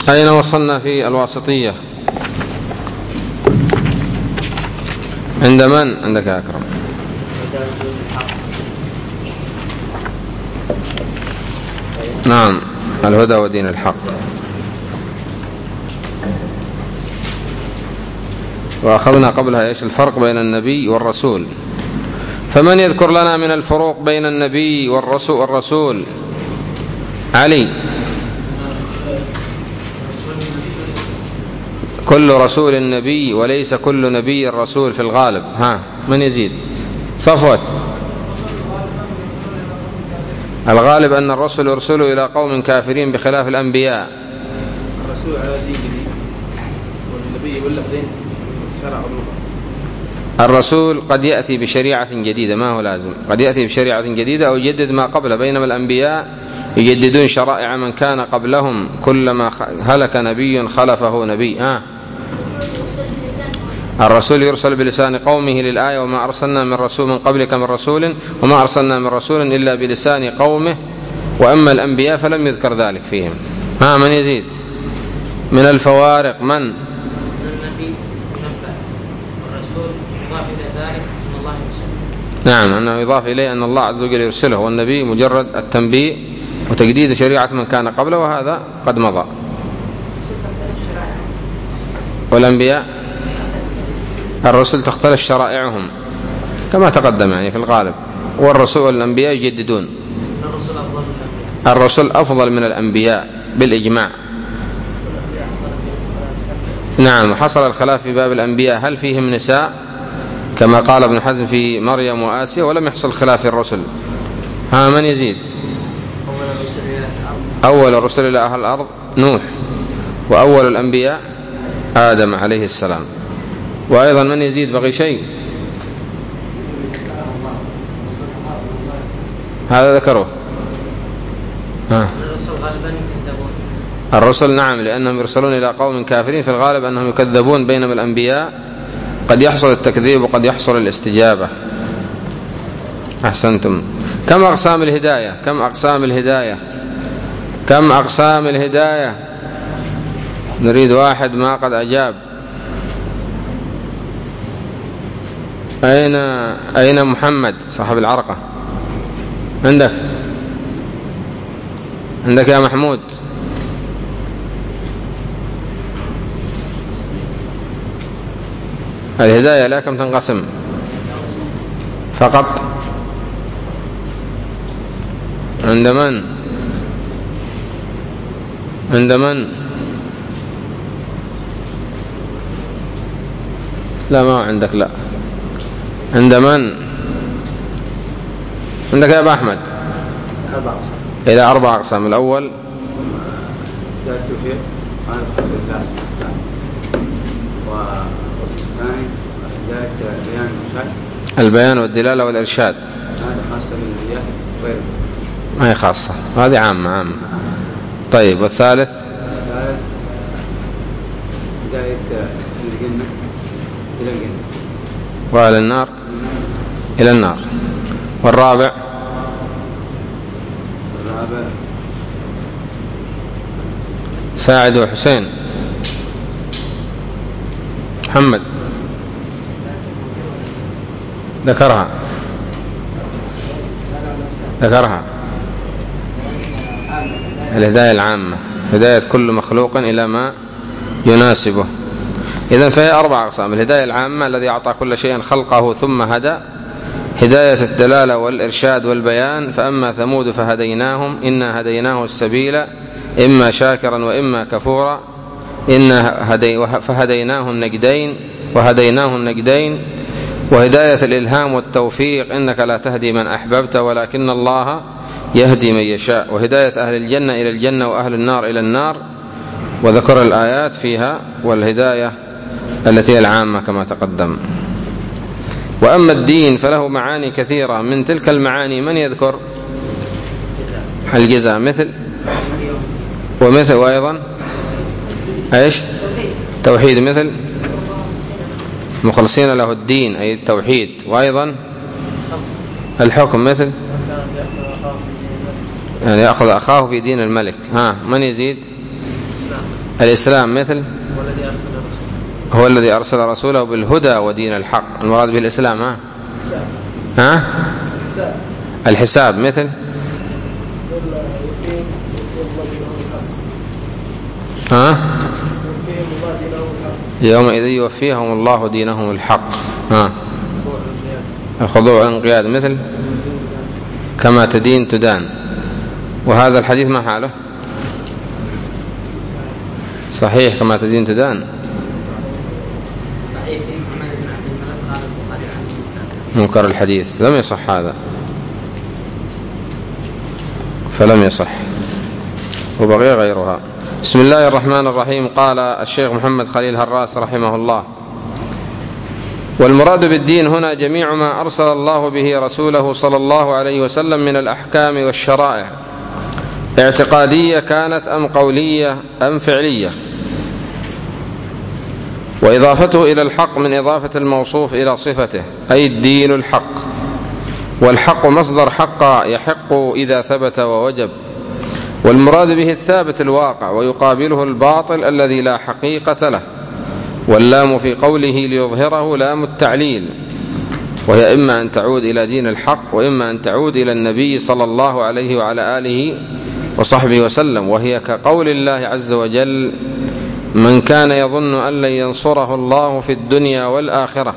أين وصلنا في الواسطية؟ عند من؟ عندك يا أكرم. نعم، الهدى ودين الحق. وأخذنا قبلها إيش الفرق بين النبي والرسول. فمن يذكر لنا من الفروق بين النبي والرسول؟ علي. كل رسول نبي وليس كل نبي رسول في الغالب. ها، من يزيد؟ صفوت. الغالب أن الرسل يرسلوا إلى قوم كافرين بخلاف الأنبياء. الرسول على دينه والنبي واللفظين شرع. الرسول قد يأتي بشريعة جديدة، ما هو لازم، قد يأتي بشريعة جديدة أو يجدد ما قبله، بينما الأنبياء يجددون شرائع من كان قبلهم، كلما هلك نبي خلفه نبي. الرسول يرسل بلسان قومه للآية: وما أرسلنا من رسول من قبلك من رسول وما أرسلنا من رسول إلا بلسان قومه. وأما الأنبياء فلم يذكر ذلك فيهم. من يزيد؟ من الفوارق من؟ النبي ينبأ، والرسول يضاف إلى ذلك أن الله يرسله. نعم، أنه يضاف إليه أن الله عز وجل يرسله، والنبي مجرد التنبيه وتجديد شريعة من كان قبله، وهذا قد مضى. والأنبياء الرسل تختلف شرائعهم كما تقدم يعني في الغالب، والرسول والأنبياء يجددون. الرسل أفضل من الأنبياء بالإجماع. نعم، وحصل الخلاف في باب الأنبياء هل فيهم نساء كما قال ابن حزم في مريم وآسيا، ولم يحصل خلاف في الرسل. من يزيد؟ أول الرسل إلى أهل الأرض نوح، وأول الأنبياء آدم عليه السلام. وأيضا من يزيد؟ بغي شيء؟ هذا ذكره. الرسل نعم، لأنهم يرسلون إلى قوم كافرين، في الغالب أنهم يكذبون، بينما الأنبياء قد يحصل التكذيب وقد يحصل الاستجابة. أحسنتم. كم أقسام الهداية؟ كم أقسام الهداية؟ كم أقسام الهداية؟ نريد واحد ما قد أجاب. أين محمد صاحب العرقة؟ عندك يا محمود. الهداية لا كم تنقسم؟ فقط. عند من؟ لا، ما عندك. لا، عند من؟ عندك يا أبا أحمد. إلى 4 أقسام. الأول البيان والدلالة والإرشاد. ما هي خاصة، هذه عامة. طيب، والثالث؟ هداية الجنة إلى الجنة، وأهل النار إلى النار. والرابع؟ ساعد وحسين. محمد ذكرها. الهداية العامة، هداية كل مخلوق إلى ما يناسبه. إذن فهي 4 أقسام: الهداية العامة الذي أعطى كل شيء خلقه ثم هدى، هداية الدلالة والإرشاد والبيان، فأما ثمود فهديناهم إنا هديناه السبيل إما شاكرا وإما كفورا فهديناه النجدين. وهداية الإلهام والتوفيق إنك لا تهدي من أحببت ولكن الله يهدي من يشاء. وهداية أهل الجنة إلى الجنة وأهل النار إلى النار، وذكر الآيات فيها. والهداية التي العامة كما تقدم. وأما الدين فله معاني كثيرة، من تلك المعاني من يذكر؟ الجزاء مثل وأيضا إيش؟ توحيد مثل مخلصين له الدين أي التوحيد. وأيضا الحكم مثل يعني يأخذ أخاه في دين الملك. من يزيد؟ الإسلام مثل هو الذي أرسل رسوله بالهدى ودين الحق. المراد بالإسلام الحساب مثل يومئذ يوفيهم الله دينهم الحق. الخضوع والانقياد مثل كما تدين تدان. وهذا الحديث ما حاله؟ صحيح كما تدين تدان. منكر الحديث لم يصح هذا، فلم يصح، وبقي غيرها. بسم الله الرحمن الرحيم. قال الشيخ محمد خليل هراس رحمه الله: والمراد بالدين هنا جميع ما أرسل الله به رسوله صلى الله عليه وسلم من الأحكام والشرائع، اعتقادية كانت أم قولية أم فعلية، وإضافته إلى الحق من إضافة الموصوف إلى صفته، أي الدين الحق. والحق مصدر حق يحق إذا ثبت ووجب، والمراد به الثابت الواقع، ويقابله الباطل الذي لا حقيقة له. واللام في قوله ليظهره لام التعليل، وهي إما أن تعود إلى دين الحق وإما أن تعود إلى النبي صلى الله عليه وعلى آله وصحبه وسلم، وهي كقول الله عز وجل: من كان يظن أن لن ينصره الله في الدنيا والآخرة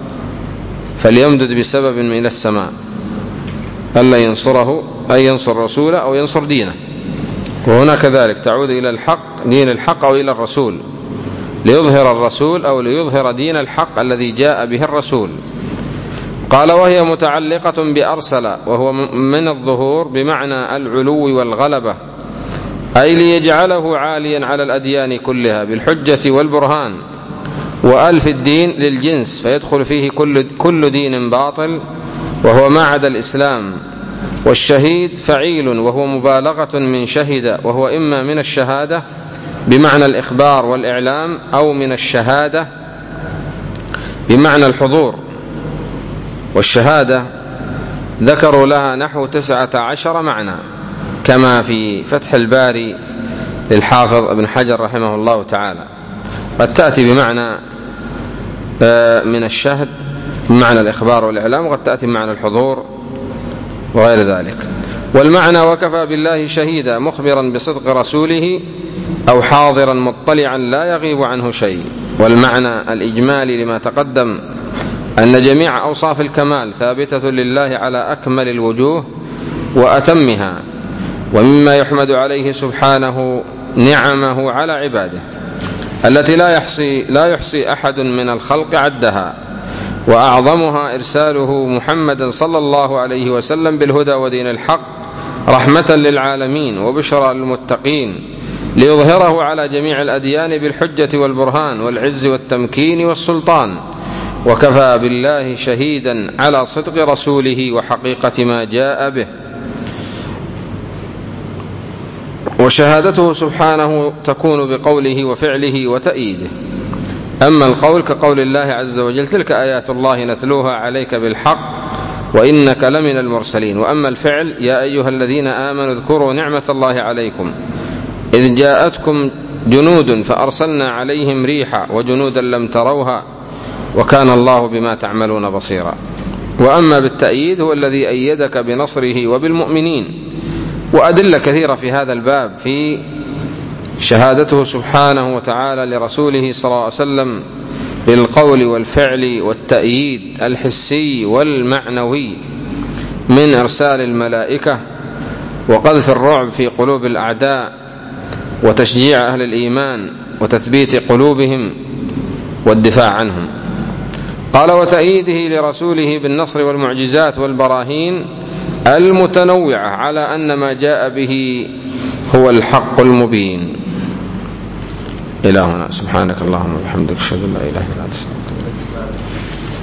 فليمدد بسبب إلى السماء. أن لن ينصره أي ينصر رسوله أو ينصر دينه، وهنا كذلك تعود إلى الحق، دين الحق، أو إلى الرسول، ليظهر الرسول أو ليظهر دين الحق الذي جاء به الرسول. قال: وهي متعلقة بأرسل، وهو من الظهور بمعنى العلو والغلبة، أي ليجعله عاليا على الأديان كلها بالحجة والبرهان. وألف الدين للجنس، فيدخل فيه كل دين باطل وهو ما عدا الإسلام. والشهيد فعيل، وهو مبالغة من شهد، وهو إما من الشهادة بمعنى الإخبار والإعلام، أو من الشهادة بمعنى الحضور. والشهادة ذكروا لها نحو 19 معنى، كما في فتح الباري للحافظ ابن حجر رحمه الله تعالى. قد تأتي بمعنى من الشهد بمعنى الإخبار والإعلام، وقد تأتي بمعنى الحضور وغير ذلك. والمعنى وكفى بالله شهيدا، مخبرا بصدق رسوله أو حاضرا مطلعا لا يغيب عنه شيء. والمعنى الإجمالي لما تقدم أن جميع أوصاف الكمال ثابتة لله على أكمل الوجوه وأتمها، ومما يحمد عليه سبحانه نعمه على عباده التي لا يحصي أحد من الخلق عدها، وأعظمها إرساله محمدا صلى الله عليه وسلم بالهدى ودين الحق رحمة للعالمين وبشرى للمتقين، ليظهره على جميع الأديان بالحجة والبرهان والعز والتمكين والسلطان. وكفى بالله شهيدا على صدق رسوله وحقيقة ما جاء به. وشهادته سبحانه تكون بقوله وفعله وتأييده. أما القول كقول الله عز وجل: تلك آيات الله نتلوها عليك بالحق وإنك لمن المرسلين. وأما الفعل: يا أيها الذين آمنوا اذكروا نعمة الله عليكم إذ جاءتكم جنود فأرسلنا عليهم ريحا وجنودا لم تروها وكان الله بما تعملون بصيرا. وأما بالتأييد: هو الذي أيدك بنصره وبالمؤمنين. وأدلة كثيرة في هذا الباب في شهادته سبحانه وتعالى لرسوله صلى الله عليه وسلم بالقول والفعل والتأييد الحسي والمعنوي، من إرسال الملائكة وقذف الرعب في قلوب الأعداء وتشجيع أهل الإيمان وتثبيت قلوبهم والدفاع عنهم. قال: وتأييده لرسوله بالنصر والمعجزات والبراهين المتنوعة على أن ما جاء به هو الحق المبين. إلى هنا. سبحانك اللهم وبحمدك، أشهد أن لا إله إلا أنت.